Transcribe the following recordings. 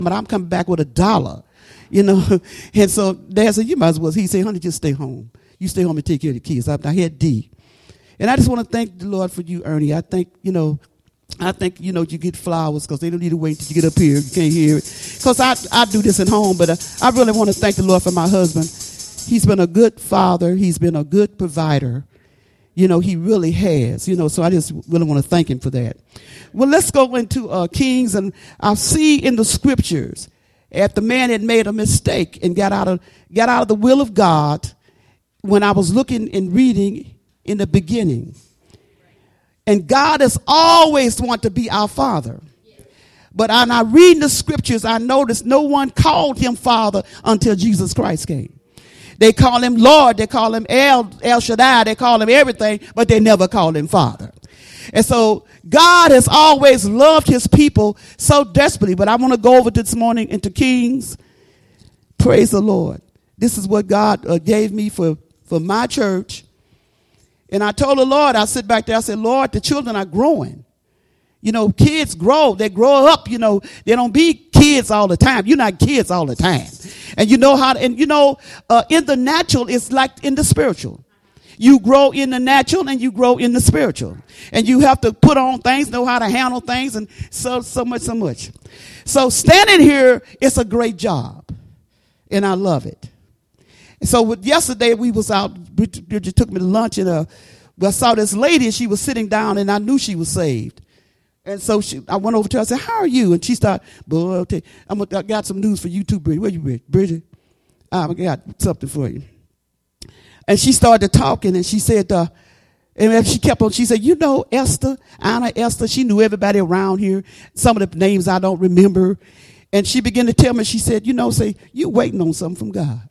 but I'm coming back with $1, you know. And so Dad said, you might as well. He said, honey, just stay home. You stay home and take care of the kids. I had D. And I just want to thank the Lord for you, Ernie. I think, you you get flowers because they don't need to wait until you get up here. You can't hear it. Because I do this at home, but I really want to thank the Lord for my husband. He's been a good father. He's been a good provider. You know, he really has, so I just really want to thank him for that. Well, let's go into Kings, and I see in the scriptures if the man had made a mistake and got out of the will of God when I was looking and reading in the beginning. And God has always wanted to be our father. But when I read the scriptures, I noticed no one called him father until Jesus Christ came. They call him Lord. They call him El Shaddai. They call him everything, but they never call him Father. And so God has always loved his people so desperately. But I want to go over this morning into Kings. Praise the Lord. This is what God gave me for my church. And I told the Lord, I sit back there, I said, Lord, the children are growing. Kids grow. They grow up. They don't be kids all the time. You're not kids all the time. And in the natural, it's like in the spiritual. You grow in the natural and you grow in the spiritual. And you have to put on things, know how to handle things, and so much. So standing here, it's a great job. And I love it. And so yesterday we was out, Bridget took me to lunch, and I saw this lady, and she was sitting down, and I knew she was saved. And so I went over to her. I said, how are you? And she started, boy, I got some news for you too, Bridget. Where you, Bridget? I got something for you. And she started talking, and she said, and she kept on, she said, Esther, Anna Esther, she knew everybody around here. Some of the names I don't remember. And she began to tell me, she said, you're waiting on something from God.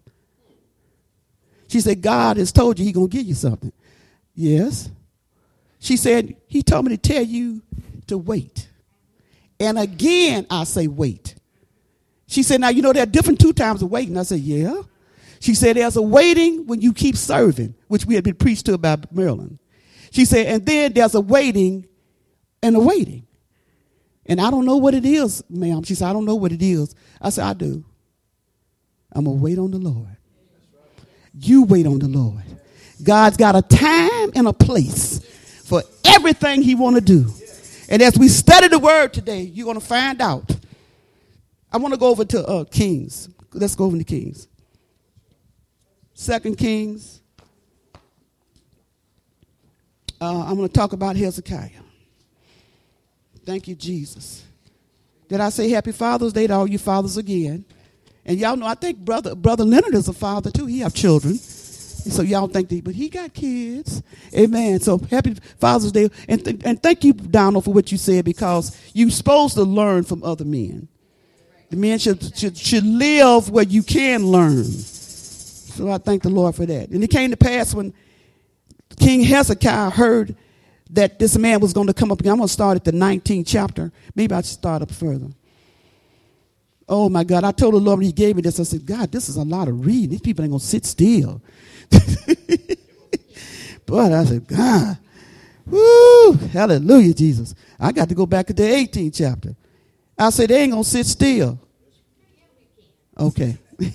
She said, God has told you he's going to give you something. Yes. She said, he told me to tell you to wait. And again, I say wait. She said, now, there are different 2 times of waiting. I said, yeah. She said, there's a waiting when you keep serving, which we had been preached to about Maryland. She said, and then there's a waiting and a waiting. And I don't know what it is, ma'am. She said, I don't know what it is. I said, I do. I'm going to wait on the Lord. You wait on the Lord. God's got a time and a place for everything he want to do. And as we study the word today, you're going to find out. I want to go over to Kings. Let's go over to Kings. 2 Kings. I'm going to talk about Hezekiah. Thank you, Jesus. Did I say happy Father's Day to all you fathers again? And y'all know, I think Brother Leonard is a father too. He have children. So y'all think but he got kids. Amen. So happy Father's Day. And thank you, Donald, for what you said, because you're supposed to learn from other men. The men should live where you can learn. So I thank the Lord for that. And it came to pass when King Hezekiah heard that this man was going to come up again. I'm going to start at the 19th chapter. Maybe I should start up further. Oh, my God. I told the Lord when he gave me this, I said, God, this is a lot of reading. These people ain't going to sit still. But I said, God, woo, hallelujah, Jesus. I got to go back to the 18th chapter. I said, they ain't going to sit still. Okay.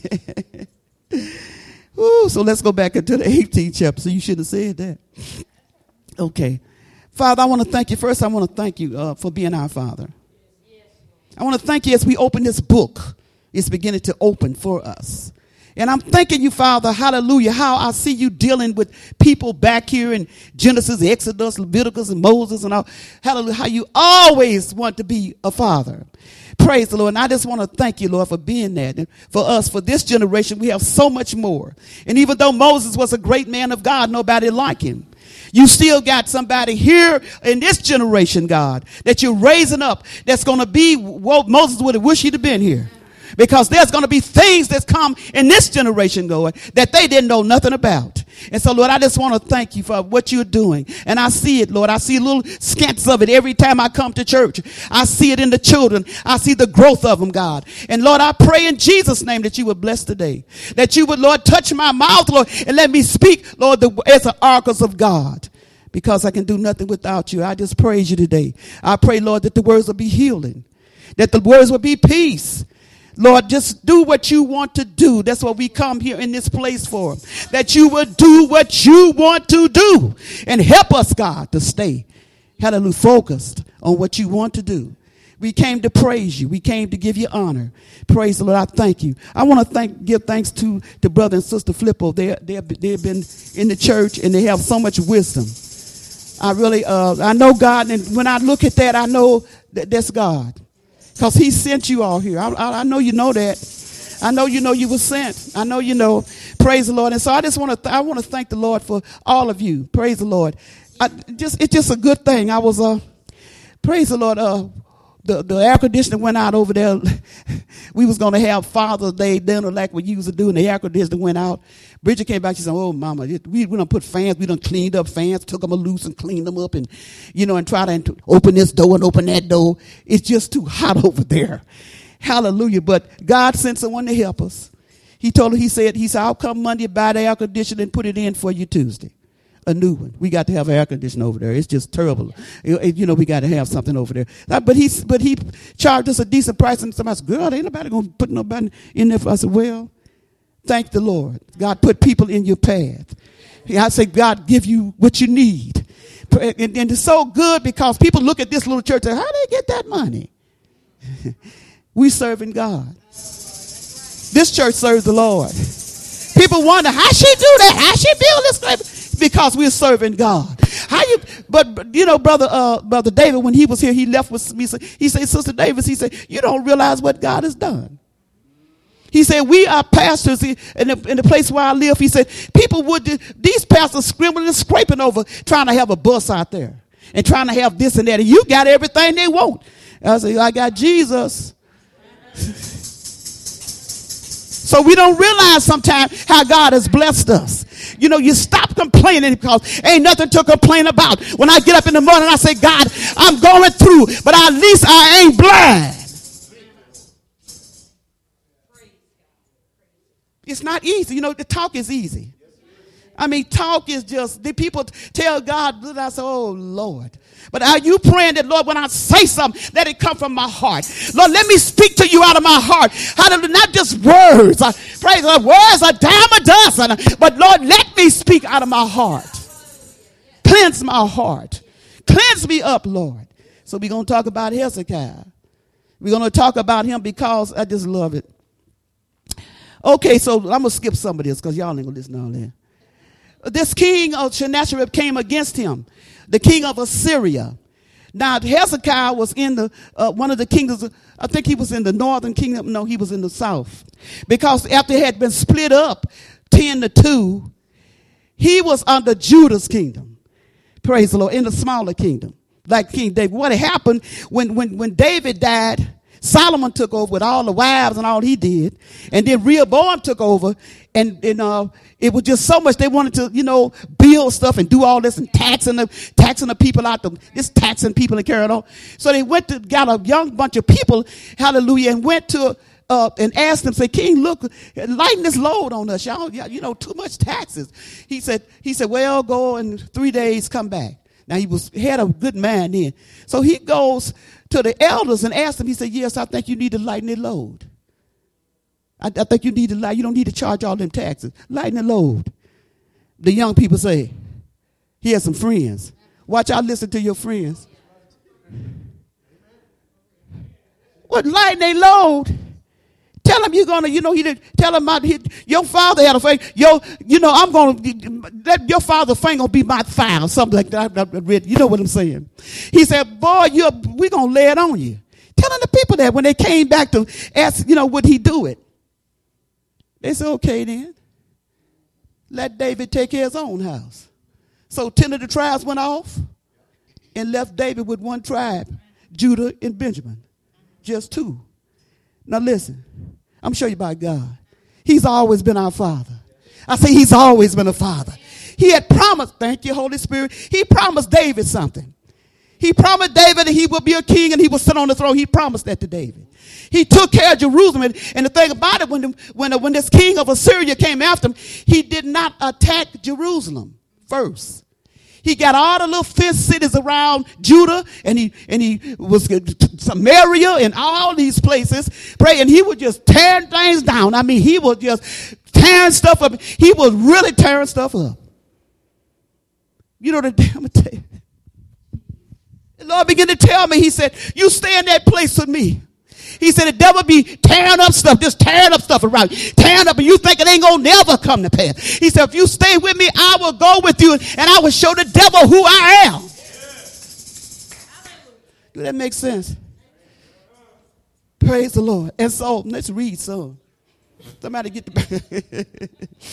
Woo, so let's go back into the 18th chapter. So you should have said that. Okay. Father, I want to thank you. First, I want to thank you for being our Father. I want to thank you as we open this book. It's beginning to open for us. And I'm thanking you, Father, hallelujah, how I see you dealing with people back here in Genesis, Exodus, Leviticus, and Moses and all. Hallelujah, how you always want to be a father. Praise the Lord. And I just want to thank you, Lord, for being that. And for us, for this generation, we have so much more. And even though Moses was a great man of God, nobody like him. You still got somebody here in this generation, God, that you're raising up that's going to be what Moses would have wished he'd have been here. Because there's going to be things that's come in this generation going that they didn't know nothing about. And so, Lord, I just want to thank you for what you're doing. And I see it, Lord. I see little scants of it every time I come to church. I see it in the children. I see the growth of them, God. And, Lord, I pray in Jesus' name that you would bless today. That you would, Lord, touch my mouth, Lord, and let me speak, Lord, as the oracles of God. Because I can do nothing without you. I just praise you today. I pray, Lord, that the words will be healing. That the words will be peace. Lord, just do what you want to do. That's what we come here in this place for. That you will do what you want to do. And help us, God, to stay, hallelujah, focused on what you want to do. We came to praise you. We came to give you honor. Praise the Lord. I thank you. I want to give thanks to brother and sister Flippo. They've been in the church and they have so much wisdom. I know God, and when I look at that, I know that that's God. Because he sent you all here. I know you know that. I know you know you were sent. I know you know. Praise the Lord. And so I just want to thank the Lord for all of you. Praise the Lord. It's just a good thing. I was praise the Lord. The air conditioner went out over there. We was gonna have Father's Day dinner like we used to do, and the air conditioner went out. Bridget came back. She said, "Oh, Mama, we done put fans. We done cleaned up fans, took them loose and cleaned them up, and and try to open this door and open that door. It's just too hot over there." Hallelujah! But God sent someone to help us. He told her. He said, "I'll come Monday, buy the air conditioner, and put it in for you Tuesday." A new one. We got to have air conditioning over there. It's just terrible. We got to have something over there. But he charged us a decent price, and somebody said, "Girl, ain't nobody gonna put nobody in there." I said, "Well, thank the Lord. God put people in your path." I say, God give you what you need, and it's so good because people look at this little church and say, "How they get that money?" We serving God. This church serves the Lord. People wonder how she do that. How she build this place? Because we're serving God. But brother David, when he was here, he left with me. He said, Sister Davis, he said, you don't realize what God has done. He said, we are pastors in the place where I live. He said, these pastors scribbling and scraping over trying to have a bus out there and trying to have this and that. And you got everything they want. I said, I got Jesus. So we don't realize sometimes how God has blessed us. You stop complaining because ain't nothing to complain about. When I get up in the morning, I say, God, I'm going through, but at least I ain't blind. It's not easy. The talk is easy. I mean, talk is just, the people tell God, I say, oh, Lord. But are you praying that, Lord, when I say something, let it come from my heart? Lord, let me speak to you out of my heart. Hallelujah, not just words. Praise the Lord, words are dime a dozen. But, Lord, let me speak out of my heart. Cleanse my heart. Cleanse me up, Lord. So we're going to talk about Hezekiah. We're going to talk about him because I just love it. Okay, so I'm going to skip some of this because y'all ain't going to listen to all that. This king of Sennacherib came against him, the king of Assyria. Now, Hezekiah was in the one of the kingdoms. I think he was in the northern kingdom. No, he was in the south. Because after it had been split up 10-2, he was under Judah's kingdom. Praise the Lord, in the smaller kingdom, like King David. What happened when David died, Solomon took over with all the wives and all he did. And then Rehoboam took over. And it was just so much. They wanted to, build stuff and do all this and taxing the people out, just taxing people and carrying on. So they got a young bunch of people, hallelujah, and went to, and asked them, say, King, look, lighten this load on us. Y'all, too much taxes. He said, well, go in 3 days, come back. Now had a good man then. So he goes to the elders and asks them, he said, yes, I think you need to lighten the load. I think you need to you don't need to charge all them taxes. Lighten the load. The young people say, he has some friends. Watch out, listen to your friends. What, lighten their load? Tell him you're gonna, tell him your father had a thing. I'm gonna let your father's thing gonna be my file, something like that. I read, you know what I'm saying? He said, boy, we're gonna lay it on you. Telling the people that when they came back to ask, would he do it? They said, okay then. Let David take care of his own house. So 10 of the tribes went off and left David with one tribe, Judah and Benjamin. Just 2. Now listen, I'm showing you about God. He's always been our father. I say he's always been a father. He had promised, thank you, Holy Spirit. He promised David something. He promised David that he would be a king and he would sit on the throne. He promised that to David. He took care of Jerusalem. And the thing about it, when this king of Assyria came after him, he did not attack Jerusalem first. He got all the little fenced cities around Judah, and he was Samaria and all these places. Pray, and he was just tearing things down. I mean, he was just tearing stuff up. He was really tearing stuff up. You know, I'm gonna tell you. The Lord began to tell me, he said, you stay in that place with me. He said, the devil be tearing up stuff, just tearing up stuff around you, tearing up, and you think it ain't gonna never come to pass. He said, if you stay with me, I will go with you, and I will show the devil who I am. Do that make sense? Praise the Lord. And so, let's read some. Somebody get the...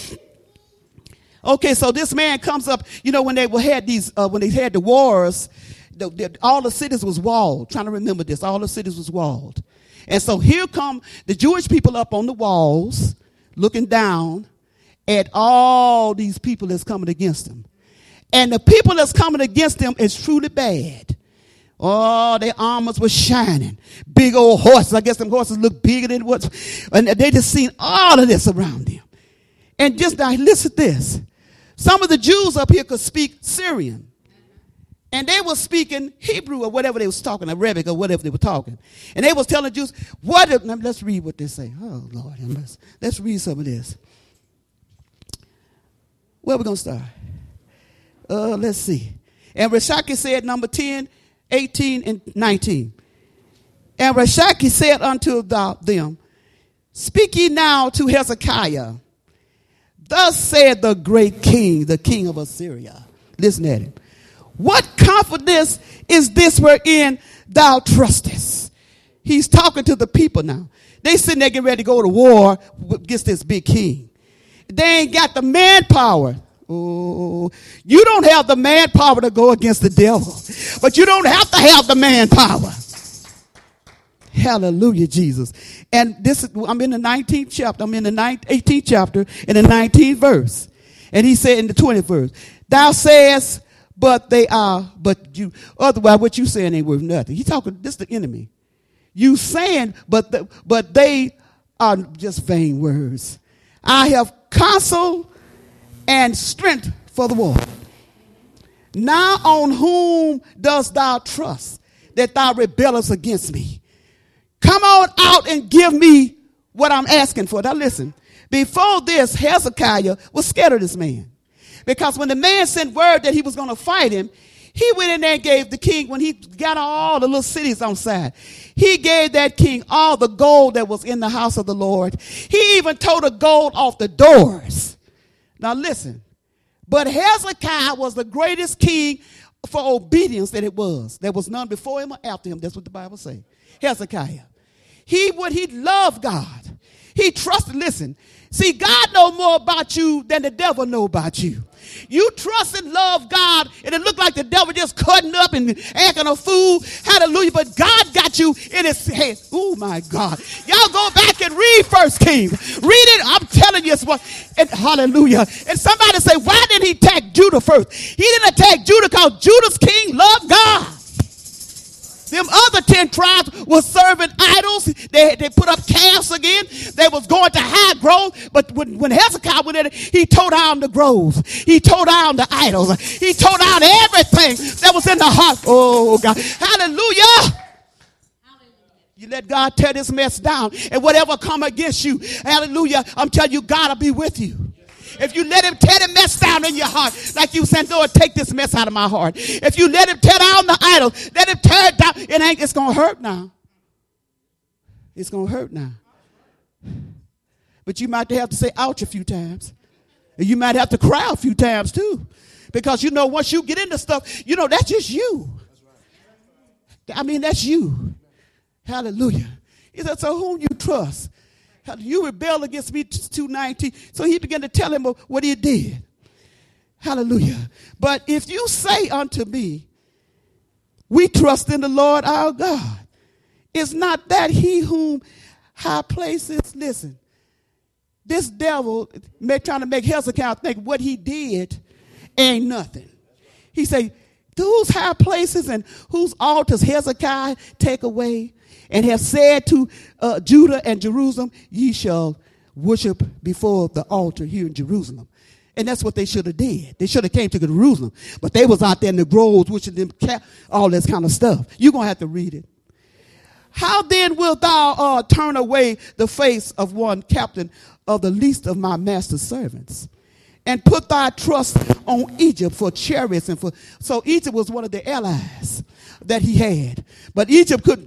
Okay, so this man comes up, you know, when they had the wars, all the cities was walled. Trying to remember this. All the cities was walled. And so here come the Jewish people up on the walls, looking down at all these people that's coming against them. And the people that's coming against them is truly bad. Oh, their armors were shining. Big old horses. I guess them horses look bigger than what. And they just seen all of this around them. And just now, listen to this. Some of the Jews up here could speak Syrian. And they were speaking Hebrew or whatever they was talking, Arabic or whatever they were talking. And they was telling the Jews, let's read what they say. Oh, Lord, let's read some of this. Where are we going to start? Let's see. And Rashaki said, number 10, 18, and 19. And Rashaki said unto them, speak ye now to Hezekiah. Thus said the great king, the king of Assyria. Listen at him. What confidence is this wherein thou trustest? He's talking to the people now. They sitting there getting ready to go to war against this big king. They ain't got the manpower. Oh, you don't have the manpower to go against the devil. But you don't have to have the manpower. Hallelujah, Jesus. And I'm in the 19th chapter. I'm in the 18th chapter in the 19th verse. And he said in the 20th verse, thou sayest, but you, otherwise what you saying ain't worth nothing. He's talking, this is the enemy. You saying, but they are just vain words. I have counsel and strength for the war. Now on whom dost thou trust that thou rebellest against me? Come on out and give me what I'm asking for. Now listen, before this, Hezekiah was scared of this man. Because when the man sent word that he was going to fight him, he went in there and gave the king, when he got all the little cities on side, he gave that king all the gold that was in the house of the Lord. He even tore the gold off the doors. Now listen, but Hezekiah was the greatest king for obedience that it was. There was none before him or after him. That's what the Bible says. Hezekiah. He loved God. He trusted, listen, see, God knows more about you than the devil knows about you. You trust and love God, and it looked like the devil just cutting up and acting a fool. Hallelujah. But God got you in his head. Oh, my God. Y'all go back and read 1 Kings. Read it. I'm telling you. And hallelujah. And somebody say, why did he attack Judah first? He didn't attack Judah because Judah's king loved God. Them other 10 tribes were serving idols. They put up calves again. They was going to high growth. But when Hezekiah went in, he tore down the groves. He tore down the idols. He tore down everything that was in the heart. Oh, God. Hallelujah. You let God tear this mess down. And whatever come against you, hallelujah, I'm telling you, God will be with you. If you let him tear the mess down in your heart, like you said, Lord, take this mess out of my heart. If you let him tear down the idols, let him tear it down. It's going to hurt now. It's going to hurt now. But you might have to say ouch a few times. And you might have to cry a few times too. Because, once you get into stuff, that's just you. I mean, that's you. Hallelujah. He said, so whom you trust? You rebelled against me, 2:19. So he began to tell him what he did. Hallelujah. But if you say unto me, we trust in the Lord our God, is not that he whom high places, listen, this devil trying to make Hezekiah think what he did ain't nothing. He say, whose high places and whose altars Hezekiah take away, and have said to Judah and Jerusalem, ye shall worship before the altar here in Jerusalem. And that's what they should have did. They should have came to Jerusalem. But they was out there in the groves, wishing them all this kind of stuff. You're going to have to read it. How then wilt thou turn away the face of one captain of the least of my master's servants, and put thy trust on Egypt for chariots and for... So Egypt was one of the allies that he had. But Egypt couldn't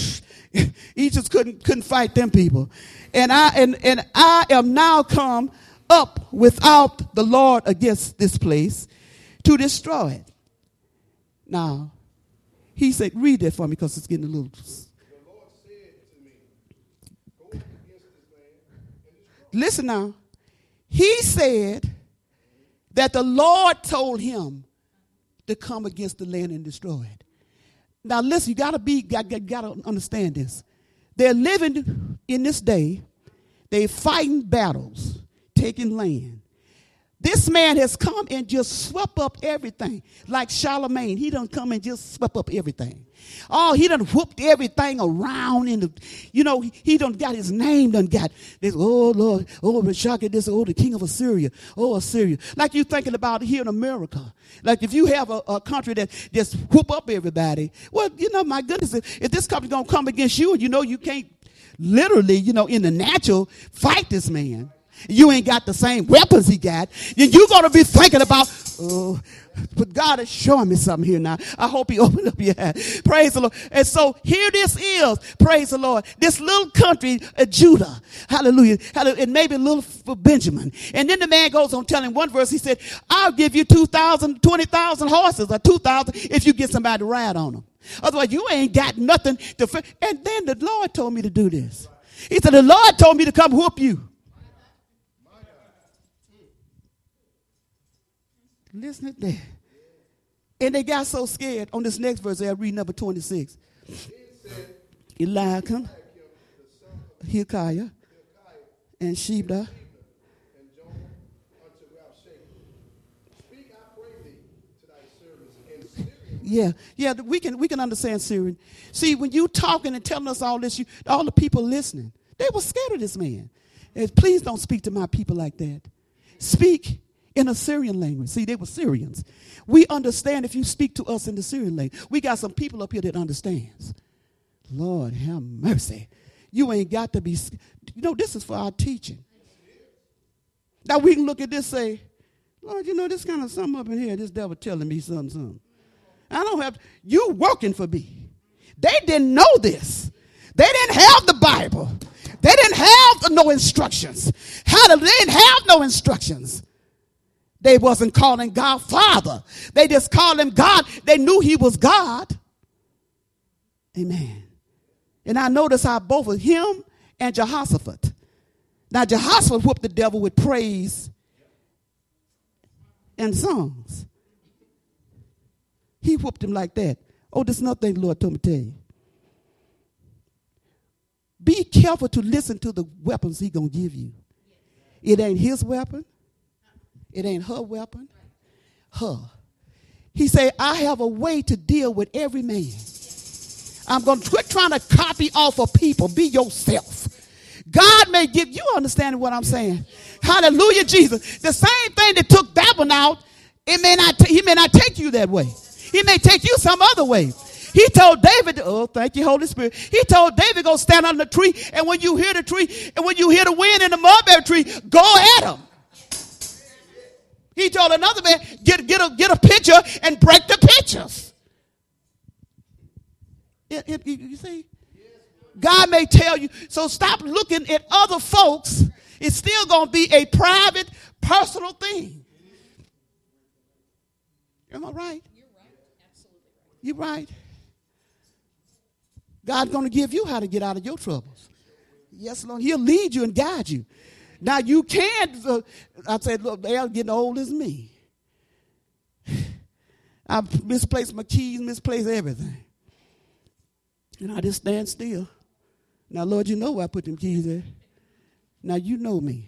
fight them people. And I am now come up without the Lord against this place to destroy it. Now, he said, read that for me because it's getting a little... The Lord said to me, go against this land and destroy it. Listen now. He said that the Lord told him to come against the land and destroy it. Now listen, you gotta understand this. They're living in this day. They're fighting battles, taking land. This man has come and just swept up everything. Like Charlemagne, he done come and just swept up everything. Oh, he done whooped everything around in the, he done got his name done got this, oh Lord, oh Rashaka, this, oh the king of Assyria, oh Assyria. Like you thinking about here in America. Like if you have a country that just whoop up everybody, well, my goodness, if this country gonna come against you and you can't literally, in the natural fight this man. You ain't got the same weapons he got. Then you're going to be thinking about, oh, but God is showing me something here now. I hope he opened up your eyes. Praise the Lord. And so here this is, praise the Lord, this little country, Judah. Hallelujah. Hallelujah. And maybe a little for Benjamin. And then the man goes on telling one verse, he said, I'll give you 20,000 horses or 2,000 if you get somebody to ride on them. Otherwise, you ain't got nothing to. And then the Lord told me to do this. He said, the Lord told me to come whoop you. Listen to that. And they got so scared. On this next verse, I'll read number 26. Eliakim, Hilkiah, and Shebna. Yeah, we can understand Syrian. See, when you talking and telling us all this, all the people listening, they were scared of this man. And please don't speak to my people like that. Speak in a Syrian language. See, they were Syrians. We understand if you speak to us in the Syrian language. We got some people up here that understands. Lord have mercy. You ain't got to be, this is for our teaching. Now we can look at this and say, Lord, this kind of something up in here, this devil telling me something. I don't have, you working for me. They didn't know this. They didn't have the Bible. They didn't have no instructions. They didn't have no instructions. They wasn't calling God Father. They just called him God. They knew he was God. Amen. And I notice how both of him and Jehoshaphat. Now Jehoshaphat whooped the devil with praise and songs. He whooped him like that. Oh, there's another thing the Lord told me to tell you. Be careful to listen to the weapons he's going to give you. It ain't his weapon. It ain't her weapon. Her. He said, I have a way to deal with every man. I'm going to quit trying to copy off of people. Be yourself. God may give you understanding what I'm saying. Hallelujah, Jesus. The same thing that took that one out, he may not take you that way. He may take you some other way. He told David, oh, thank you, Holy Spirit. He told David, go stand under the tree. And when you hear the tree, and when you hear the wind in the mulberry tree, go at him. He told another man, get a picture and break the pictures. You see? God may tell you. So stop looking at other folks. It's still going to be a private, personal thing. Am I right? You're right. Absolutely right. You're right. God's going to give you how to get out of your troubles. Yes, Lord. He'll lead you and guide you. Now, you can't, I said, look, they're getting old as me. I misplaced my keys, misplaced everything. And I just stand still. Now, Lord, you know where I put them keys there. Now, you know me.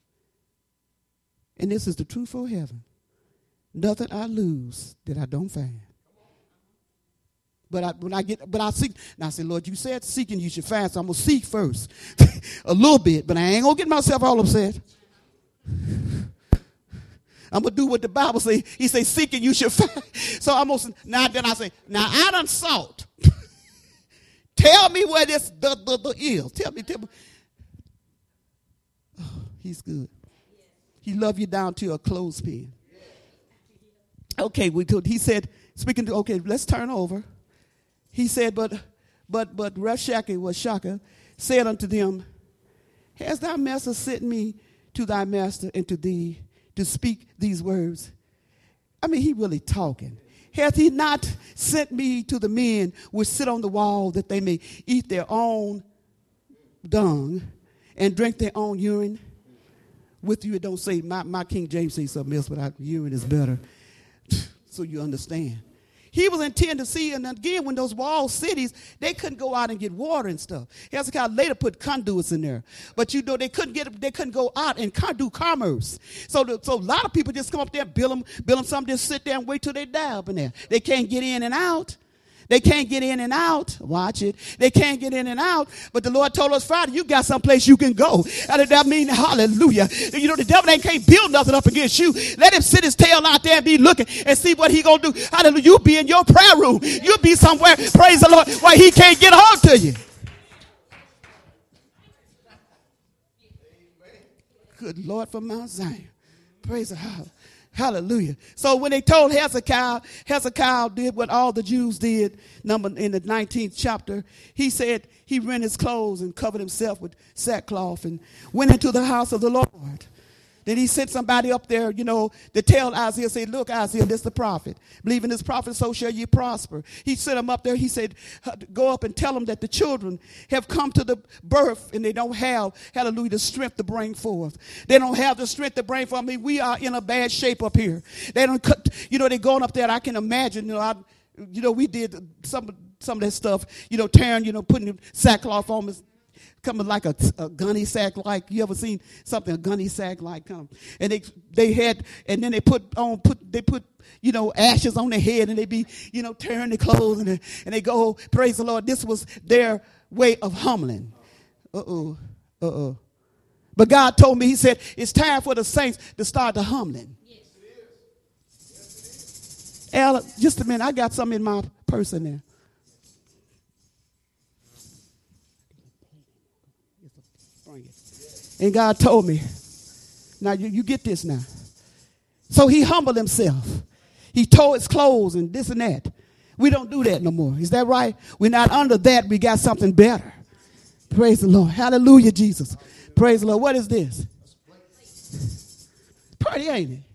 And this is the truth for heaven. Nothing I lose that I don't find. But I seek. Now I say, Lord, you said seeking you should find, so I'm going to seek first. A little bit, but I ain't going to get myself all upset. I'm going to do what the Bible says. He says, seek and you shall find. So then I say, now I done sought. Tell me where this the is. Tell me. Oh, he's good. He love you down to a clothespin. Okay, he said, let's turn over. He said, but Rabshakeh said unto them, has thy master sent me to thy master and to thee to speak these words? I mean, he really talking. Hath he not sent me to the men which sit on the wall that they may eat their own dung and drink their own urine? With you, it don't say, my King James says something else, but urine is better. So you understand. He was intended to see, and again, when those walled cities, they couldn't go out and get water and stuff. Hezekiah later put conduits in there, but they couldn't go out and do commerce. So a lot of people just come up there, build them something, just sit there and wait till they die up in there. They can't get in and out. They can't get in and out. Watch it. They can't get in and out. But the Lord told us Friday, you got someplace you can go. And that means, hallelujah. You know, the devil can't build nothing up against you. Let him sit his tail out there and be looking and see what he going to do. Hallelujah. You'll be in your prayer room. You'll be somewhere, praise the Lord, where he can't get a hold to you. Good Lord from Mount Zion. Praise the Lord. Hallelujah. So when they told Hezekiah did what all the Jews did, in the 19th chapter. He said he rent his clothes and covered himself with sackcloth and went into the house of the Lord. Then he sent somebody up there, to tell Isaiah, say, look, Isaiah, this is the prophet. Believe in this prophet, so shall you prosper. He sent him up there. He said, go up and tell them that the children have come to the birth and they don't have, hallelujah, the strength to bring forth. They don't have the strength to bring forth. I mean, we are in a bad shape up here. They don't, they're going up there. I can imagine, we did some of that stuff, tearing, putting sackcloth on us. Coming like a gunny sack, like you ever seen something, a gunny sack like come. And they had, and then they put ashes on their head, and they be, tearing their clothes, and they go, praise the Lord. This was their way of humbling. But God told me, he said, it's time for the saints to start the humbling. Yes. Ella, just a minute, I got something in my purse in there. And God told me, now you get this now. So he humbled himself. He tore his clothes and this and that. We don't do that no more. Is that right? We're not under that. We got something better. Praise the Lord. Hallelujah, Jesus. Praise the Lord. What is this? Pretty, ain't it?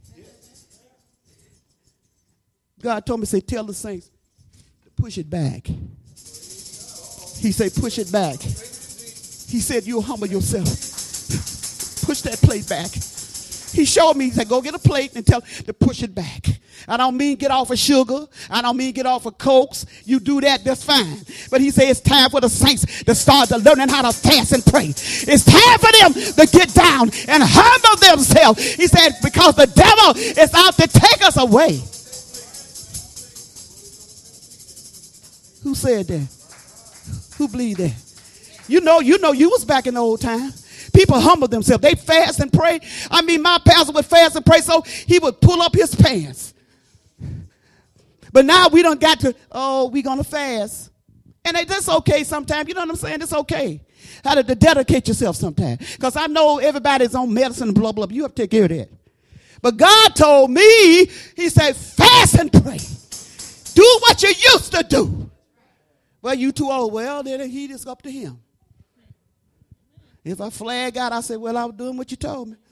God told me, say, tell the saints to push it back. He said, push it back. He said, you'll humble yourself. Push that plate back. He showed me, he said, go get a plate and tell to push it back. I don't mean get off of sugar. I don't mean get off of Cokes. You do that, that's fine. But he said it's time for the saints to start learning how to fast and pray. It's time for them to get down and humble themselves. He said, because the devil is out to take us away. Who said that? Who believed that? You know, you was back in the old time. People humble themselves. They fast and pray. I mean, my pastor would fast and pray, so he would pull up his pants. But now we don't got to, we're going to fast. And that's okay sometimes. You know what I'm saying? It's okay. How to dedicate yourself sometimes. Because I know everybody's on medicine and blah, blah, blah. You have to take care of that. But God told me, he said, fast and pray. Do what you used to do. Well, you too old. Well, then he is up to him. If I flag out, I say, well, I was doing what you told me.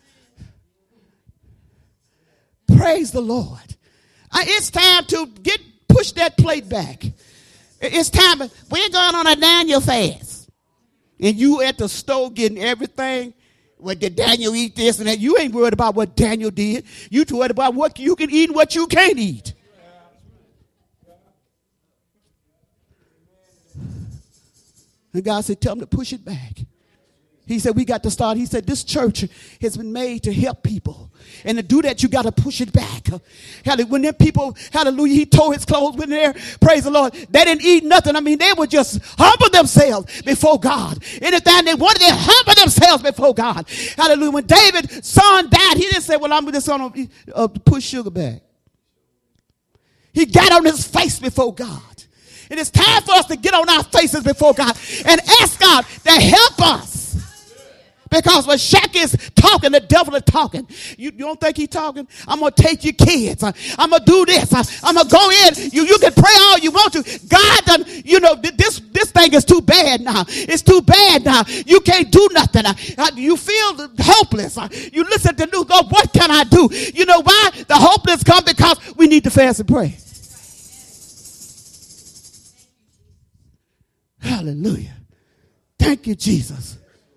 Praise the Lord. It's time to push that plate back. It's time. We're going on a Daniel fast. And you at the stove getting everything. Well, did Daniel eat this and that? You ain't worried about what Daniel did. You too worried about what you can eat and what you can't eat. And God said, tell them to push it back. He said, we got to start. He said, this church has been made to help people. And to do that, you got to push it back. When them people, hallelujah, he tore his clothes when there, praise the Lord, they didn't eat nothing. I mean, they would just humble themselves before God. Anything they wanted, they humble themselves before God. Hallelujah. When David's son died, he didn't say, well, I'm just going to push sugar back. He got on his face before God. And it's time for us to get on our faces before God and ask God to help us. Because when Shaq is talking, the devil is talking. You don't think he's talking? I'm going to take your kids. I'm going to do this. I'm going to go in. You can pray all you want to. God done, this thing is too bad now. It's too bad now. You can't do nothing. You feel hopeless. You listen to news. God, what can I do? You know why? The hopeless come because we need to fast and pray. Hallelujah. Thank you, Jesus.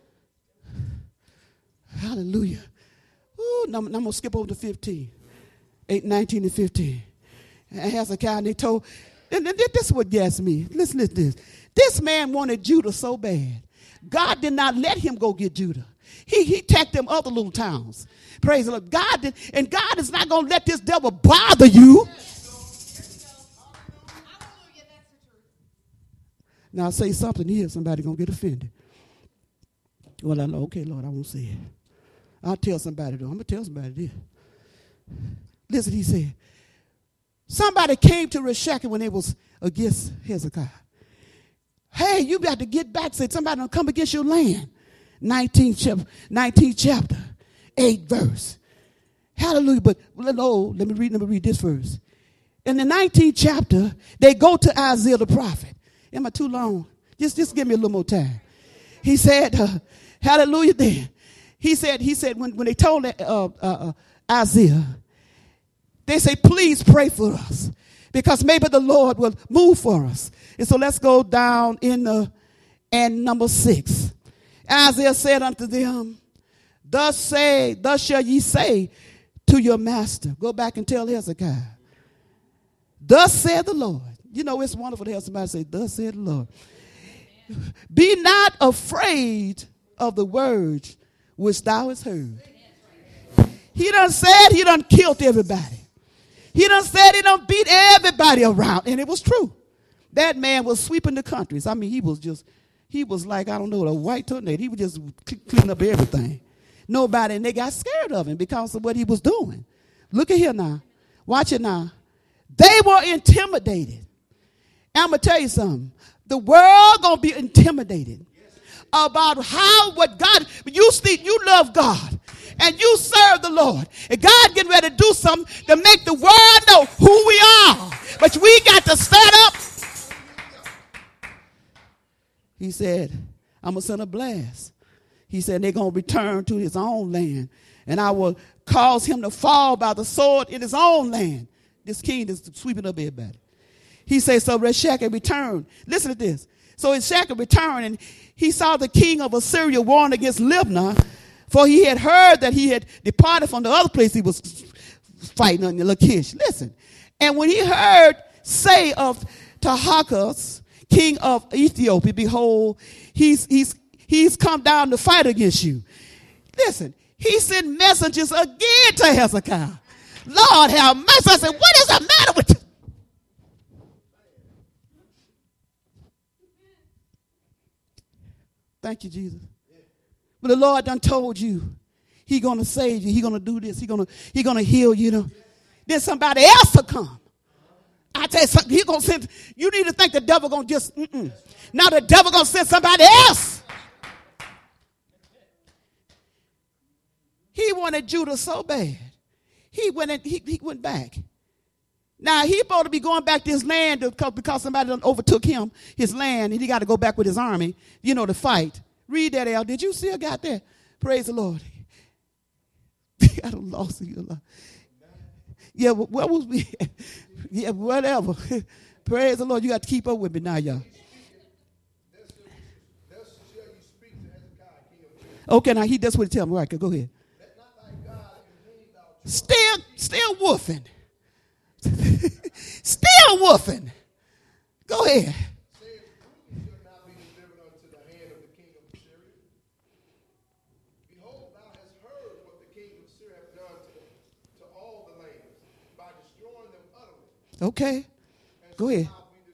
Hallelujah. Ooh, now I'm going to skip over to 15. 19 and 15. And Hezekiah, and they told, and this is what gets me. Listen to this. This man wanted Judah so bad. God did not let him go get Judah. He attacked them other little towns. Praise the Lord. God did, and God is not going to let this devil bother you. Now I say something here, somebody going to get offended. Well, I know, okay, Lord, I won't say it. I'll tell somebody, though. I'm going to tell somebody this. Listen, he said, somebody came to Reshach when they was against Hezekiah. Hey, you got to get back. Said somebody will come against your land. 19th chapter, 8 verse. Hallelujah. But let me read this verse. In the 19th chapter, they go to Isaiah the prophet. Am I too long? Just give me a little more time. He said, hallelujah then. He said when they told Isaiah, they say, please pray for us because maybe the Lord will move for us. And so let's go down in and number 6. Isaiah said unto them, thus shall ye say to your master. Go back and tell Hezekiah. Thus said the Lord. You know, it's wonderful to have somebody say, thus said the Lord. Be not afraid of the words which thou hast heard. He done said he done killed everybody. He done said he done beat everybody around. And it was true. That man was sweeping the countries. I mean, he was like, I don't know, a white tornado. He was just cleaning up everything. Nobody, and they got scared of him because of what he was doing. Look at here now. Watch it now. They were intimidated. I'm going to tell you something. The world going to be intimidated about what God, you love God and you serve the Lord. And God getting ready to do something to make the world know who we are. But we got to stand up. He said, I'm going to send a blast. He said, they're going to return to his own land. And I will cause him to fall by the sword in his own land. This king is sweeping up everybody. He says, so Reshach returned. Listen to this. So Reshach returned, and he saw the king of Assyria warring against Libnah, for he had heard that he had departed from the other place he was fighting on Lachish. Listen. And when he heard say of Tahakos, king of Ethiopia, behold, he's come down to fight against you. Listen, he sent messengers again to Hezekiah. Lord have mercy. I said, what is the matter with you? Thank you, Jesus. But the Lord done told you he going to save you. He going to do this. He going to heal you. Then somebody else will come. I tell you something. He going to send. You need to think the devil going to just. Now the devil going to send somebody else. He wanted Judah so bad. He went back. Now he supposed to be going back to his land because somebody done overtook him, his land, and he got to go back with his army, to fight. Read that, Al. Did you still got that? Praise the Lord. I don't lost you. Yeah, what was we? Yeah, whatever. Praise the Lord. You got to keep up with me now, y'all. Okay, now that's what he tell me. Right, go ahead. Still woofing. Still woofing. Go ahead. Okay. Go ahead.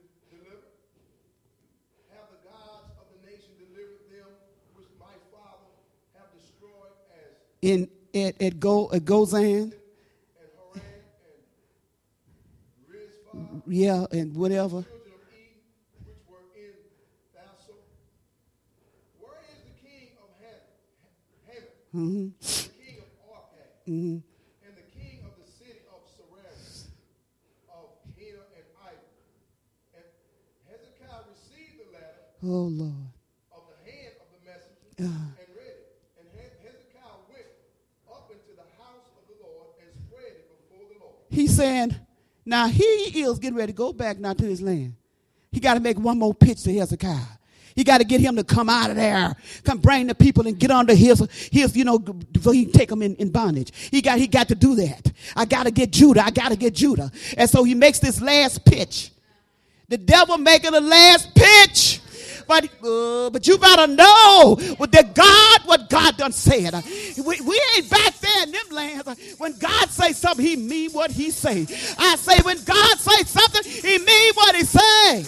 Have the gods of the nation delivered them, which my father have destroyed as At Gozan. and Haran and Rizpah, Yeah, and whatever. children of Eden, which were in Basel. Where is the king of Hamath, Mm-hmm. the king of Arpad, Mm-hmm. and the king of the city of Sarai, of Hena and Ivan? And Hezekiah received the letter Oh, Lord. of the hand of the messenger Ah. and read it. And Hezekiah went up into the house of the Lord and spread it before the Lord. He's saying, now he is getting ready to go back now to his land. He got to make one more pitch to Hezekiah. He got to get him to come out of there, come bring the people and get under his, so he can take them in bondage. He got to do that. I got to get Judah. And so he makes this last pitch. The devil making the last pitch. But you better know what God done said. We ain't back there in them lands. When God say something, he mean what he say. I say when God say something, he mean what he say.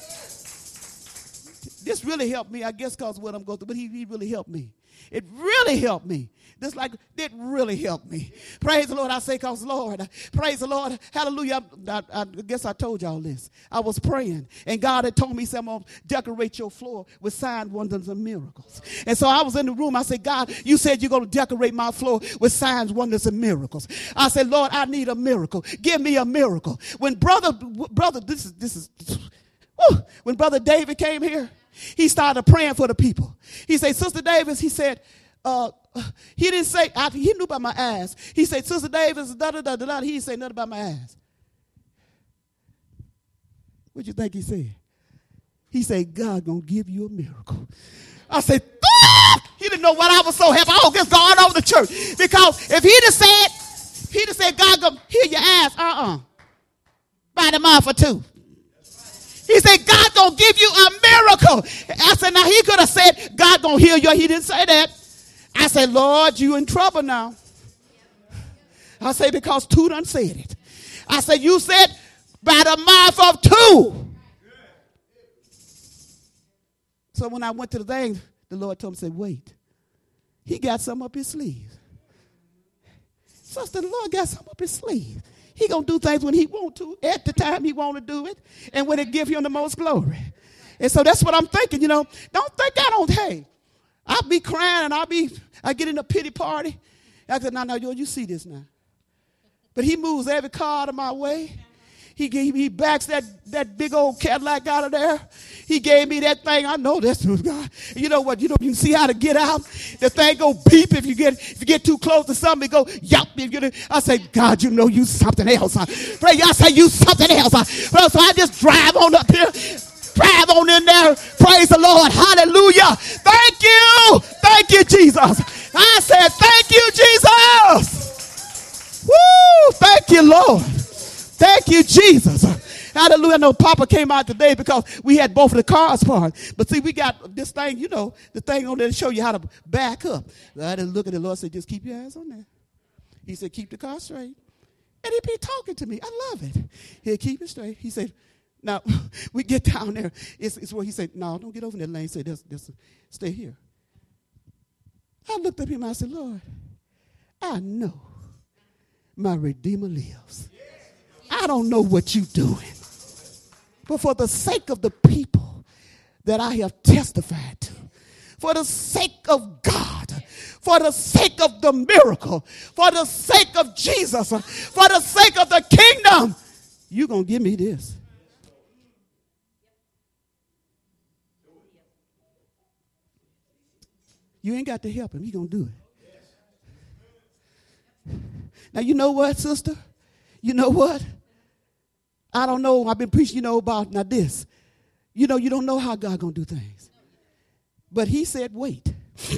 This really helped me, I guess, because of what I'm going through, but he really helped me. It really helped me. It really helped me. Praise the Lord, I say, because Lord, praise the Lord, hallelujah. I guess I told y'all this. I was praying, and God had told me, I'm going to decorate your floor with signs, wonders, and miracles. And so I was in the room. I said, God, you said you're going to decorate my floor with signs, wonders, and miracles. I said, Lord, I need a miracle. Give me a miracle. When brother, when Brother David came here, he started praying for the people. He said, Sister Davis, he said, he didn't say, he knew about my eyes. He said, Sister Davis, da-da-da-da-da. He didn't say nothing about my eyes. What you think he said? He said, God gonna give you a miracle. I said, he didn't know what I was so happy. I was just going over the church. Because if he'd have said, God gonna heal your eyes, by the mouth or two. He said, God gonna give you a miracle. I said, now he could have said, God gonna heal you. He didn't say that. I said, Lord, you in trouble now. I say, because two done said it. I said, you said by the mouth of two. So when I went to the thing, the Lord told me, say, wait. He got something up his sleeve. Sister, the Lord got something up his sleeve. He going to do things when he want to, at the time he want to do it, and when it give him the most glory. And so that's what I'm thinking, Don't think I'll be crying and I get in a pity party. I said, no, you see this now. But he moves every car out of my way. He backs that big old Cadillac out of there. He gave me that thing. I know that's who's God. You know what? You can see how to get out. The thing go beep if you get too close to something. It go yop. I say, God, you something else. Pray, I say you something else. So I just drive on up here. Drive on in there. Praise the Lord. Hallelujah. Thank you. Thank you, Jesus. I said, thank you, Jesus. Woo. Thank you, Lord. Thank you, Jesus. Hallelujah. I know Papa came out today because we had both of the cars parked. But see, we got this thing, the thing on there to show you how to back up. I just look at the Lord and say, just keep your eyes on there. He said, keep the car straight. And he'd be talking to me. I love it. He'd keep it straight. He said, now, we get down there. It's where he said, no, don't get over in that lane. He said, just stay here. I looked at him and I said, Lord, I know my Redeemer lives. I don't know what you're doing. But for the sake of the people that I have testified to, for the sake of God, for the sake of the miracle, for the sake of Jesus, for the sake of the kingdom, you're going to give me this. You ain't got to help him. He's going to do it. Now, you know what, sister? You know what? I don't know. I've been preaching, about now this. You don't know how God going to do things. But he said, wait.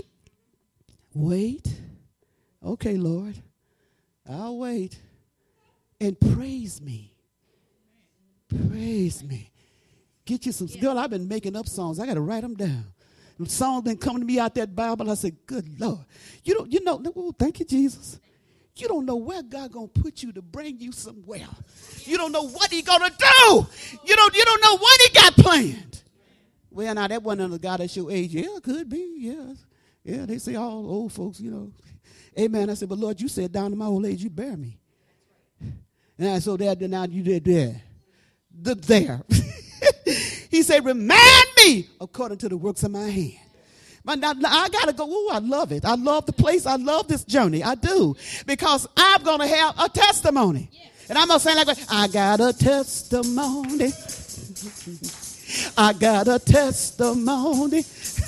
Wait. Okay, Lord. I'll wait. And praise me. Praise me. Get you some. Girl, I've been making up songs. I got to write them down. The songs been coming to me out that Bible. I said, good Lord. Oh, thank you, Jesus. You don't know where God gonna put you to bring you somewhere. You don't know what He gonna do. You don't know what He got planned. Well, now that wasn't a God that's your age. Yeah, it could be. Yeah, yeah. They say all old folks, Amen. I said, but Lord, you said down to my old age, you bear me. And I so that now you did there. He said, remind me according to the works of my hand. But now I got to go, I love it. I love the place. I love this journey. I do. Because I'm going to have a testimony. And I'm going to say like, I got a testimony. I got a testimony.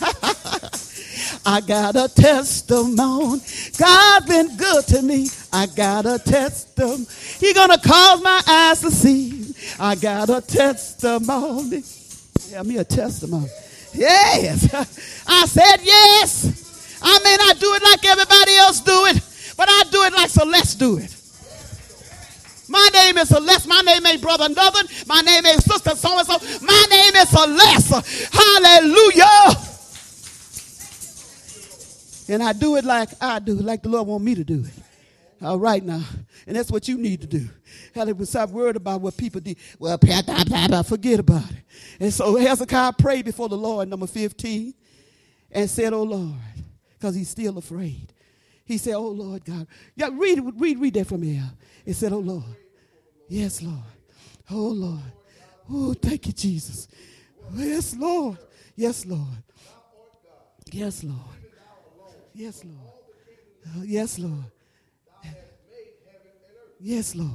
I got a testimony. God been good to me. I got a testimony. He going to cause my eyes to see. I got a testimony. Tell me a testimony. Yes. I said yes. I may not do it like everybody else do it, but I do it like Celeste do it. My name is Celeste. My name ain't Brother Northern. My name ain't Sister so-and-so. My name is Celeste. Hallelujah. And I do it like I do, like the Lord want me to do it. All right now. And that's what you need to do. Hallelujah. Stop worried about what people do. Well, forget about it. And so Hezekiah prayed before the Lord, number 15, and said, oh, Lord, because he's still afraid. He said, oh, Lord God. Yeah, read that from here. It said, oh, Lord. Yes, Lord. Oh, Lord. Oh, thank you, Jesus. Yes, Lord. Yes, Lord. Yes, Lord. Yes, Lord. Yes, Lord. Yes, Lord.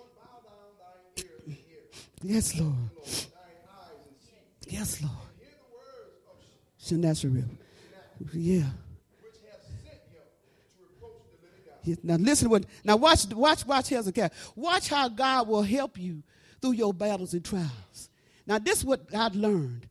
Yes, Lord. Yes, Lord. Sennacherib. Yeah. Now listen to what. Now watch Hezekiah. Watch how God will help you through your battles and trials. Now this is what I've learned.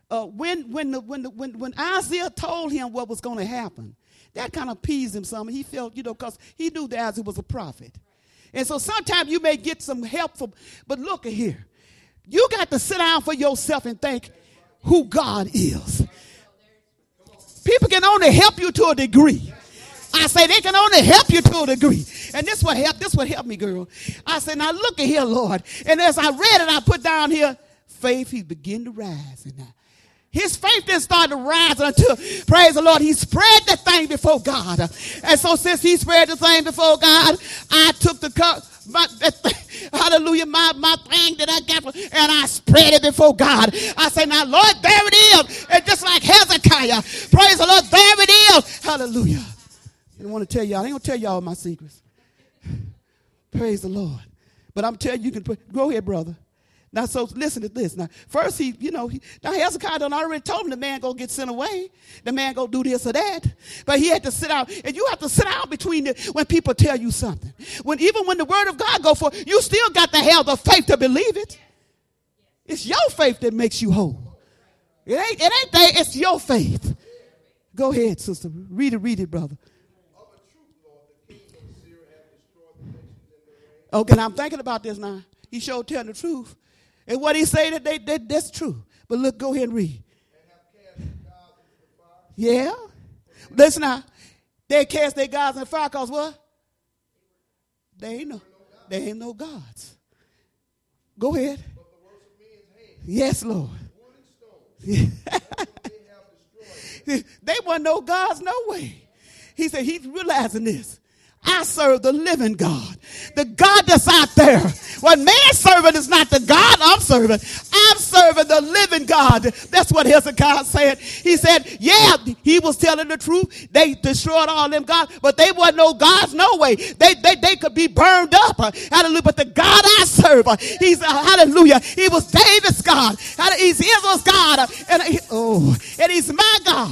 When Isaiah told him what was going to happen, that kind of appeased him some. He felt, because he knew that Isaiah was a prophet. And so sometimes you may get some help from, but look at here. You got to sit down for yourself and think who God is. People can only help you to a degree. I say they can only help you to a degree. And this what helped me, girl. I said, now look at here, Lord. And as I read it, I put down here, faith, he began to rise. And his faith didn't start to rise until, praise the Lord, he spread the thing before God. And so since he spread the thing before God, I took the cup, hallelujah, my thing that I got, and I spread it before God. I say, now, Lord, there it is. And just like Hezekiah, praise the Lord, there it is. Hallelujah. I don't want to tell y'all. I ain't going to tell y'all my secrets. Praise the Lord. But I'm telling you, go ahead, brother. Now, so listen to this. Now, first now Hezekiah done already told him the man go get sent away. The man go do this or that. But he had to sit out. And you have to sit out between when people tell you something. Even when the word of God go forth, you still got to have the faith to believe it. It's your faith that makes you whole. It ain't that. It's your faith. Go ahead, sister. Read it, brother. Okay, now I'm thinking about this now. He sure telling the truth. And what he say that's true. But look, go ahead and read. Yeah. Listen now. They cast their gods in the fire because what? They ain't no gods. Go ahead. Yes, Lord. They weren't no gods, no way. He said he's realizing this. I serve the living God. The God that's out there. What man's serving is not the God I'm serving. I'm serving the living God. That's what Hezekiah said. He said, yeah, he was telling the truth. They destroyed all them gods, but they weren't no gods, no way. They could be burned up. Hallelujah. But the God I serve, he's, hallelujah, he was David's God. He's Israel's God. And he's my God.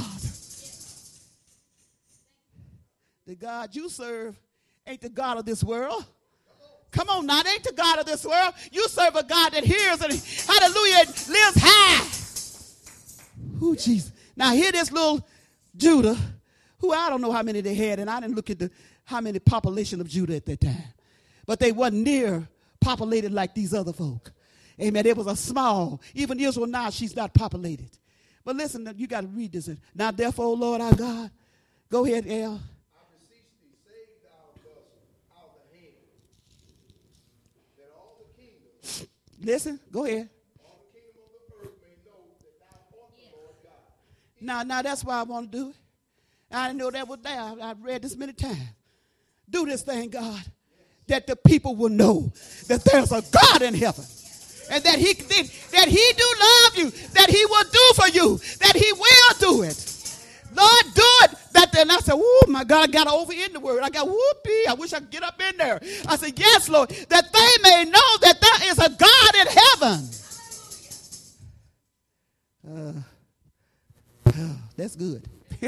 The God you serve ain't the God of this world. Come on now, it ain't the God of this world. You serve a God that hears and, hallelujah, lives high. Ooh, Jesus. Now here this little Judah, who I don't know how many they had, and I didn't look at how many population of Judah at that time. But they wasn't near populated like these other folk. Amen. It was a small, even Israel now, she's not populated. But listen, you got to read this. Now therefore, Lord our God, go ahead, El. Listen, go ahead. All the kingdom of the earth may know that thou art the Lord God. Now that's why I want to do it. I didn't know that was there. I've read this many times. Do this thing, God, that the people will know that there's a God in heaven. And that he do love you, that he will do for you, that he will do it. Lord, do it. And I said, oh my God, I got over in the word. I got whoopee. I wish I could get up in there. I said, yes, Lord, that they may know that there is a God in heaven. That's good.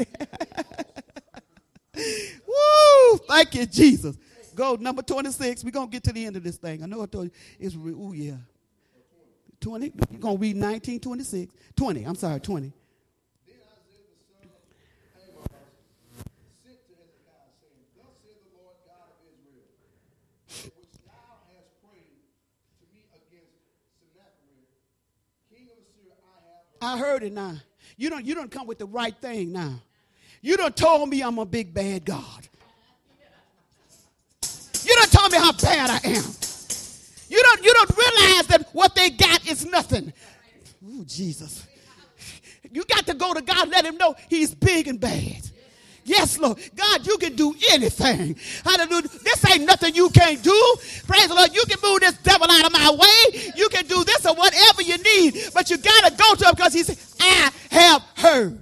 Woo! Thank you, Jesus. Go, number 26. We're going to get to the end of this thing. I know I told you. It's, oh, yeah. 20. You're going to read 19, 26. 20. I'm sorry, 20. Then Isaiah the son of Amos sent to Hezekiah, saying, thus saith the Lord God of Israel, which thou hast prayed to me against Sennacherib, king of Assyria, I I heard have heard. it now. You don't come with the right thing now. You done told me I'm a big bad God. You done told me how bad I am. You don't realize that what they got is nothing. Ooh, Jesus. You got to go to God, let him know he's big and bad. Yes, Lord. God, you can do anything. Hallelujah. This ain't nothing you can't do. Praise the Lord. You can move this devil out of my way. You can do this or whatever you need. But you got to go to him because he said, I have heard.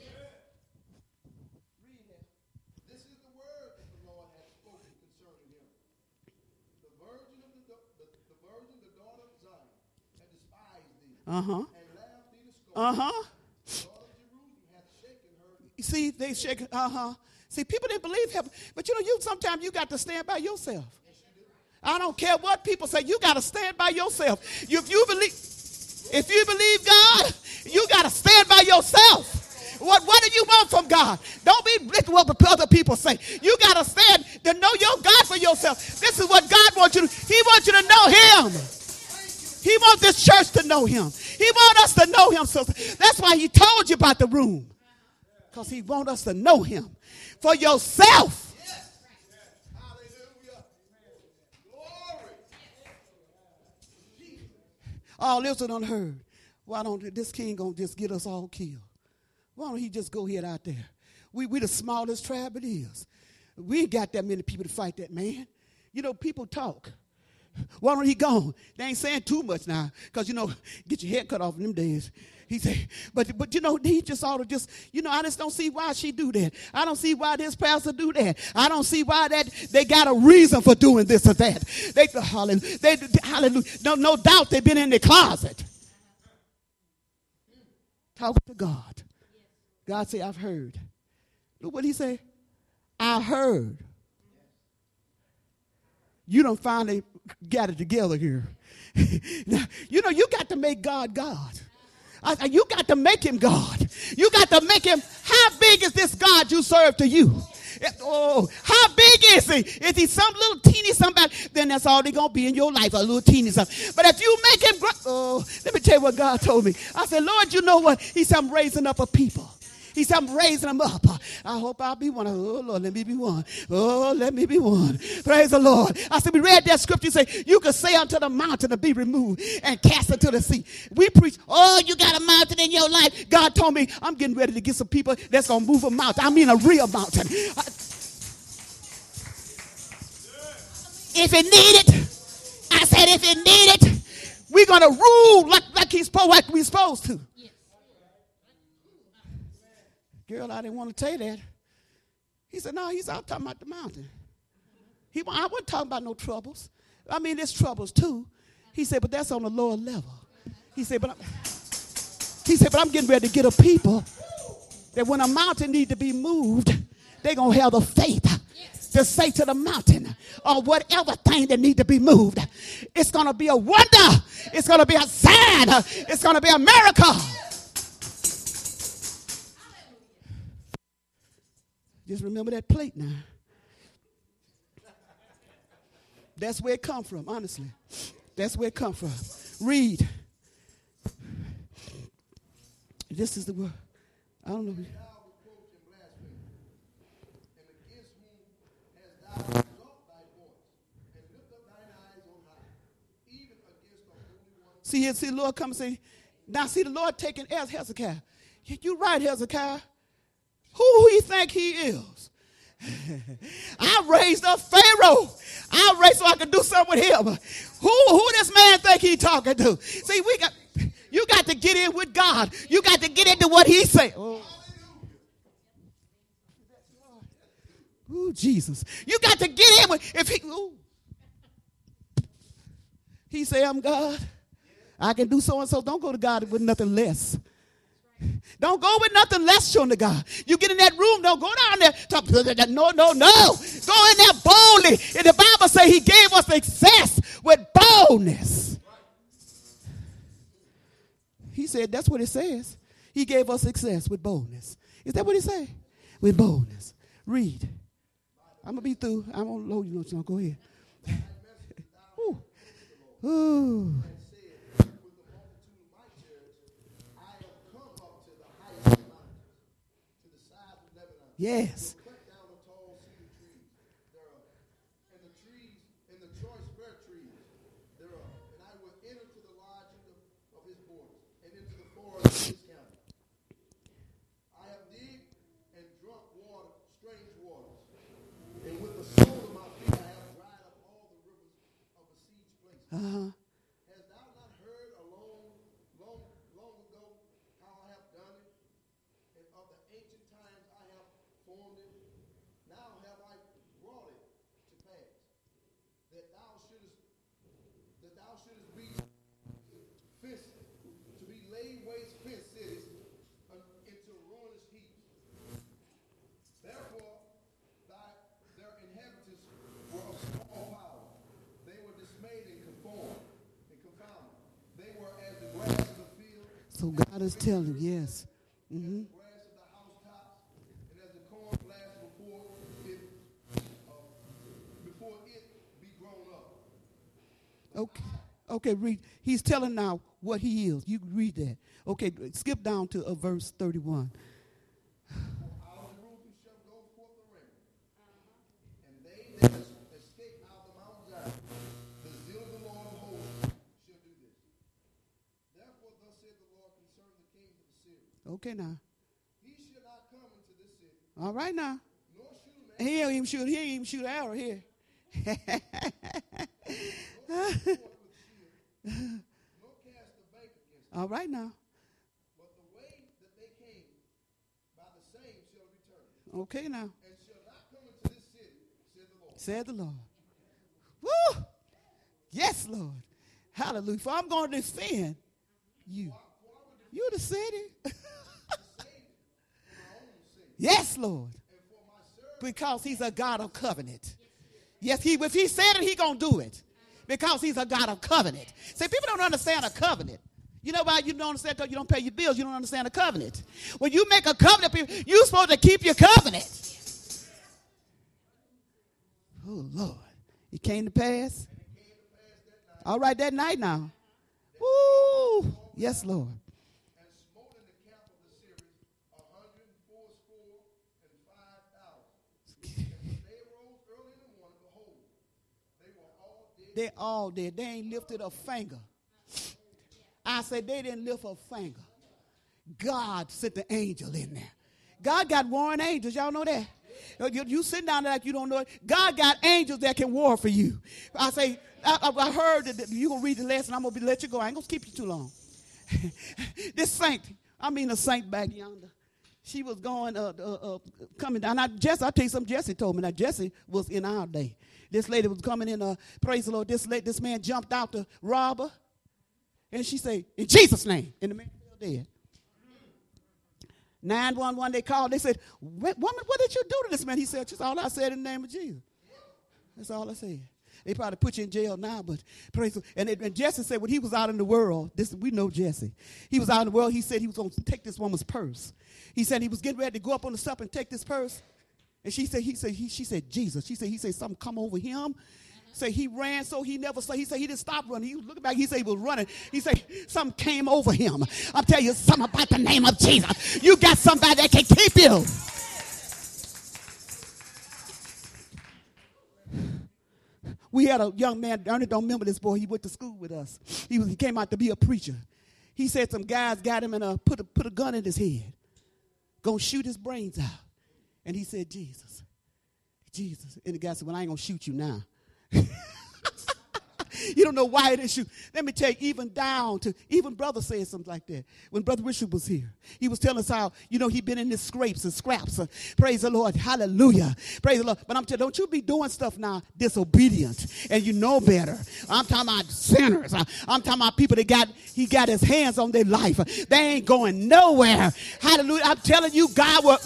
This is the word that the Lord has spoken concerning him. The virgin, the virgin, the daughter of Zion, had despised thee, and laughed thee to scorn. The daughter of Jerusalem hath shaken her. See, they shake. See, people didn't believe him. But sometimes you got to stand by yourself. I don't care what people say. You got to stand by yourself. If you believe God, you got to stand by yourself. What do you want from God? Don't be listening to what other people say. You got to stand to know your God for yourself. This is what God wants you to. He wants you to know him. He wants this church to know him. He wants us to know him. So that's why he told you about the room. Because he wants us to know him for yourself. Hallelujah. Glory. All this is unheard. Why don't this king gonna just get us all killed? Why don't he just go ahead out there? We the smallest tribe it is. We ain't got that many people to fight that man. People talk. Why don't he go? They ain't saying too much now. Because, get your head cut off in them days. He said, but he just ought to just, I just don't see why she do that. I don't see why this pastor do that. I don't see why they got a reason for doing this or that. Hallelujah. No doubt they've been in the closet. Talk to God. God say, I've heard. Look what he say. I heard. You don't finally got it together here. Now, you got to make God God. You got to make him God. You got to make him. How big is this God you serve to you? Oh, how big is he? Is he some little teeny somebody? Then that's all they're going to be in your life, a little teeny something. But if you make him, let me tell you what God told me. I said, Lord, you know what? He said, I'm raising up a people. He said, I'm raising them up. I hope I'll be one. Oh, Lord, let me be one. Oh, let me be one. Praise the Lord. I said, we read that scripture. Say, you can say unto the mountain to be removed and cast it to the sea. We preach, you got a mountain in your life. God told me, I'm getting ready to get some people that's going to move a mountain. I mean a real mountain. If it needed, I said, if it needed, we're going to rule like we're supposed to. Girl, I didn't want to tell you that. He said, no, I'm talking about the mountain. I wasn't talking about no troubles. I mean, there's troubles too. He said, but that's on a lower level. He said, but I'm getting ready to get a people that when a mountain need to be moved, they're going to have the faith to say to the mountain or whatever thing that need to be moved. It's going to be a wonder. It's going to be a sign. It's going to be a miracle. Just remember that plate now. That's where it come from, honestly. That's where it come from. Read. This is the word. I don't know. Thou reproach and blaspheme, and against whom hast thou exalt thy voice, and lift up thine eyes on high, even against the Holy One See the Lord come and say, now see the Lord taking Hezekiah. You right, Hezekiah. Who he think he is? I raised up Pharaoh. I raised so I could do something with him. Who this man think he talking to? See, you got to get in with God. You got to get into what he say. Oh, Jesus. You got to get in with, if he say, I'm God. I can do so and so. Don't go to God with nothing less. Don't go with nothing less shown to God. You get in that room, don't go down there. No. Go in there boldly. And the Bible says he gave us success with boldness. He said that's what it says. He gave us success with boldness. Is that what he said? With boldness. Read. I'm going to be through. I'm going to load you. No, go ahead. Ooh. Yes. Cut down the tall cedar trees thereof, and the trees and the choice fir trees thereof, and I will enter to the lodging of his borders, and into the forest of his county. I have digged and drunk water, strange waters, and with the sole of my feet I have dried up all the rivers of besieged places. Hast thou not heard long ago how I have done it, and of the ancient times I have formed it? Now have I brought it to pass, that thou shouldest be fenced, to be laid waste fenced cities into ruinous heaps. Therefore their inhabitants were of small power. They were dismayed and confounded. They were as the grass of the field. So God is telling, yes. Mm-hmm. Grass of the housetops, and as the corn flashed before it be grown up. Okay, read. He's telling now what he is. You read that. Okay, skip down to verse 31. Out of Jerusalem shall go forth the rain, and they that escape out of the Mount Zion, the zeal of the Lord of hosts shall do this. Therefore thus saith the Lord concerning the kings of Assyria. Okay, now. He shall not come into this city, All right, now. nor shoot a man, He ain't even shoot an arrow here. nor cast a bank against them. All right, now. But the way that they came, by the same shall return, Okay, now. and shall not come into this city, said the Lord. Said the Lord. Woo! Yes, Lord. Hallelujah. For I'm going to defend you. You the city. Yes, Lord. Because he's a God of covenant. Yes, if he said it, he's going to do it. Because he's a God of covenant. See, people don't understand a covenant. You know why you don't understand? Because you don't pay your bills. You don't understand a covenant. When you make a covenant, you're supposed to keep your covenant. Oh, Lord. It came to pass. All right, that night now. Woo! Yes, Lord. And smote in the camp of the Syrians 185,000. And when they arose early in the morning, behold, they were all dead. They're all dead. They ain't lifted a finger. I said they didn't lift a finger. God sent the angel in there. God got warring angels. Y'all know that? You sitting down there like you don't know it. God got angels that can war for you. I say, I heard that you're going to read the lesson. I'm going to let you go. I ain't going to keep you too long. This saint, a saint back yonder. She was going, coming down. Now, Jesse, I'll tell you something Jesse told me. Now, Jesse was in our day. This lady was coming in, praise the Lord. This man jumped out to rob her. And she said, in Jesus' name. And the man fell dead. 911, they called. They said, woman, what did you do to this man? He said, just all I said in the name of Jesus. That's all I said. They probably put you in jail now, but praise the Lord. And Jesse said when he was out in the world, we know Jesse. He was out in the world. He said he was going to take this woman's purse. He said he was getting ready to go up on the step and take this purse. And she said, Jesus. He said something come over him. Say he ran so he never saw. He said he didn't stop running. He was looking back. He said he was running. He said something came over him. I'll tell you something about the name of Jesus. You got somebody that can keep you. We had a young man, Ernie don't remember this boy, he went to school with us. He came out to be a preacher. He said some guys got him and put a gun in his head, gonna shoot his brains out. And he said, Jesus. And the guy said, well, I ain't gonna shoot you now. You don't know why he didn't shoot. Let me tell you, even brother said something like that. When Brother Richard was here, he was telling us how, he been in the scrapes and scraps. Praise the Lord. Hallelujah. Praise the Lord. But I'm telling you, don't you be doing stuff now disobedient and you know better. I'm talking about sinners. I'm talking about people he got his hands on their life. They ain't going nowhere. Hallelujah. I'm telling you, God will.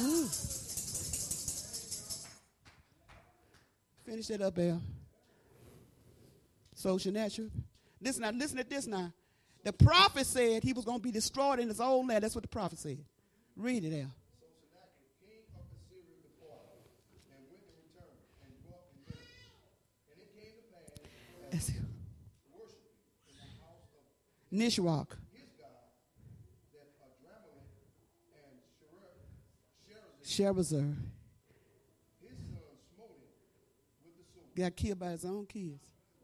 Finish that up, Al. Social natural. Listen at this now. The prophet said he was going to be destroyed in his own land. That's what the prophet said. Read it, Al. So Sennacherib, king of Assyria, departed, and went and returned, and dwelt in Nineveh. And it came to pass, as he worshiped in the house of Nisroch, his God, that Adrammelech and Sherezer, his son, smote him with the sword. got killed by his own kids.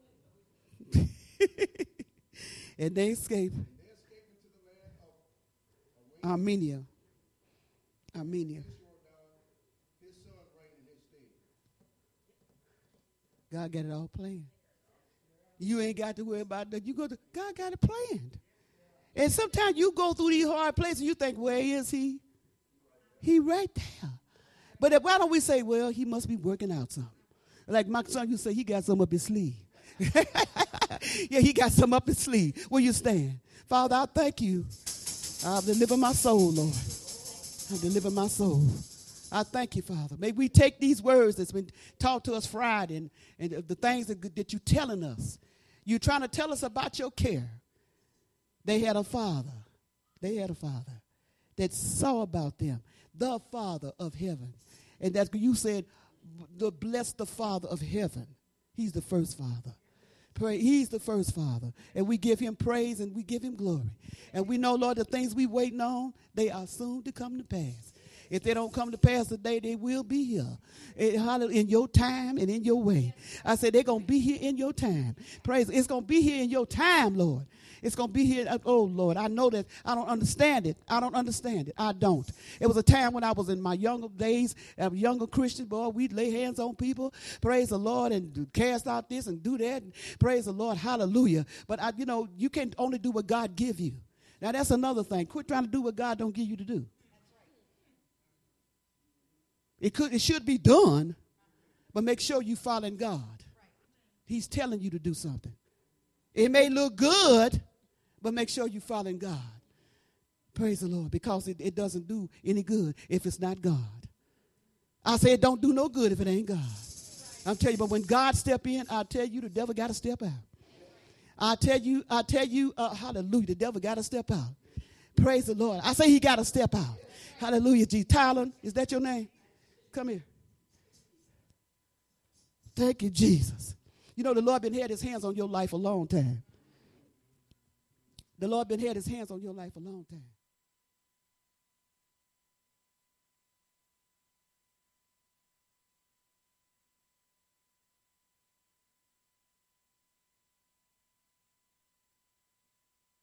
And they escaped. Into the land of Armenia. His son reigned in his stead. God got it all planned. You ain't got to worry about that. God got it planned. And sometimes you go through these hard places and you think, where is he? He right there. But why don't we say, well, he must be working out something. Like my son, you say he got something up his sleeve. Yeah, he got some up his sleeve. Where you stand? Father, I thank you. I'll deliver my soul, Lord. I'll deliver my soul. I thank you, Father. May we take these words that's been taught to us Friday and the things that you're telling us. You're trying to tell us about your care. They had a father. That saw about them. The Father of heaven. And that's what you said, bless the Father of heaven. He's the first Father. Pray, he's the first Father. And we give him praise and we give him glory. And we know, Lord, the things we waiting on, they are soon to come to pass. If they don't come to pass today, they will be here. In your time and in your way. I said they're going to be here in your time. Praise. It's going to be here in your time, Lord. It's going to be here. Oh, Lord, I know that I don't understand it. I don't. It was a time when I was in my younger days, a younger Christian boy. We'd lay hands on people. Praise the Lord and cast out this and do that. And praise the Lord. Hallelujah. But, you can only do what God give you. Now, that's another thing. Quit trying to do what God don't give you to do. It should be done, but make sure you following God. He's telling you to do something. It may look good, but make sure you following God. Praise the Lord, because it doesn't do any good if it's not God. I say it don't do no good if it ain't God. I'm telling you, but when God step in, I'll tell you the devil got to step out. I tell you, hallelujah, the devil got to step out. Praise the Lord. I say he got to step out. Hallelujah. G. Tyler, is that your name? Come here. Thank you, Jesus. The Lord been had his hands on your life a long time. The Lord been had his hands on your life a long time.